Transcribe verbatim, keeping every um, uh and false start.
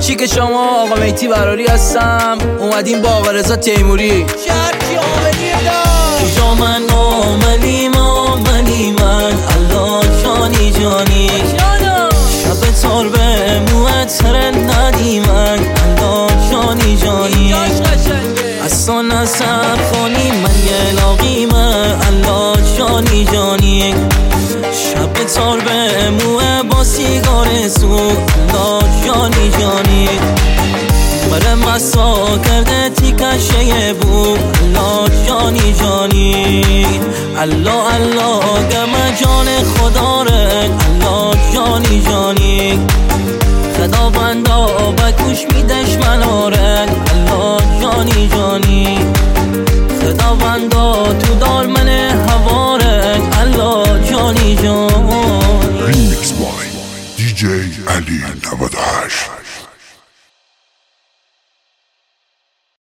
چیک شما آقا میتی براری هستم، اومدیم با آقا رضا تیموری. شرکی آمدیم دا من آمدیم آمدیم من الله جانی جانی شب تار به موتر ندی من الله جانی جانی اصلا نصب خانی من یه لاغیمه الله جانی جانی شب تار به موه با سیگار سو الله جانی جانی بره مسا کرده تیکشه بو الله جانی جانی الله الله گم جان خدا ره الله جانی جانی خدا بندا بکوش میدش مناره الله جانی جانی خدا بندا تو دار من هواره الله جانی جانی. Remix by دی جی علی نود و هشت.